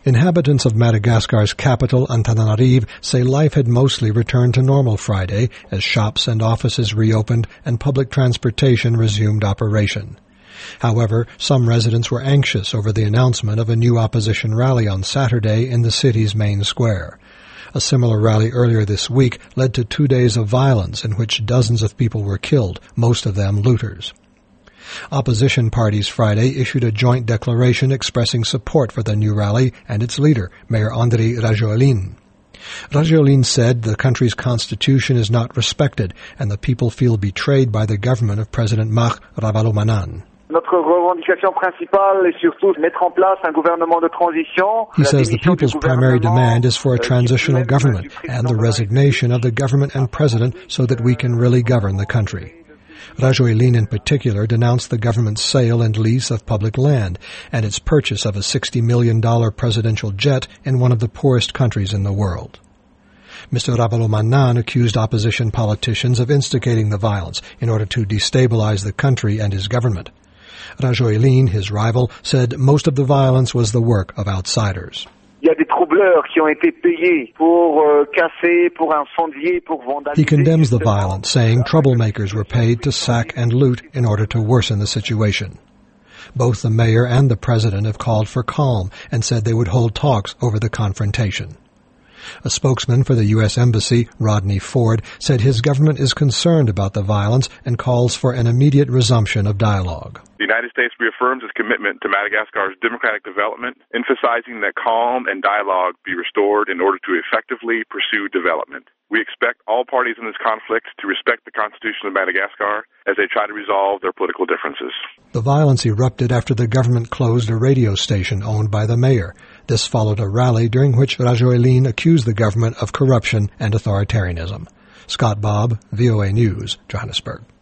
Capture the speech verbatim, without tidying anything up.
Inhabitants of Madagascar's capital, Antananarivo, say life had mostly returned to normal Friday as shops and offices reopened and public transportation resumed operation. However, some residents were anxious over the announcement of a new opposition rally on Saturday in the city's main square. A similar rally earlier this week led to two days of violence in which dozens of people were killed, most of them looters. Opposition parties Friday issued a joint declaration expressing support for the new rally and its leader, Mayor Andry Rajoelina. Rajoelina said the country's constitution is not respected and the people feel betrayed by the government of President Marc Ravalomanana. Notre revendication principale est surtout de mettre en place un gouvernement de transition. He says the people's primary demand is for a transitional government and the resignation of the government and president so that we can really govern the country. Rajoelina in particular denounced the government's sale and lease of public land and its purchase of a sixty million dollars presidential jet in one of the poorest countries in the world. Mister Ravalomanana accused opposition politicians of instigating the violence in order to destabilize the country and his government. Rajoelina, his rival, said most of the violence was the work of outsiders. Il y a des troubleurs qui ont été payés pour euh, casser, pour incendier, pour vandaliser. He condemns the violence, saying troublemakers were paid to sack and loot in order to worsen the situation. Both the mayor and the president have called for calm and said they would hold talks over the confrontation. A spokesman for the U S Embassy, Rodney Ford, said his government is concerned about the violence and calls for an immediate resumption of dialogue. The United States reaffirms its commitment to Madagascar's democratic development, emphasizing that calm and dialogue be restored in order to effectively pursue development. We expect all parties in this conflict to respect the Constitution of Madagascar as they try to resolve their political differences. The violence erupted after the government closed a radio station owned by the mayor. This followed a rally during which Rajoelina accused the government of corruption and authoritarianism. Scott Bobb, V O A News, Johannesburg.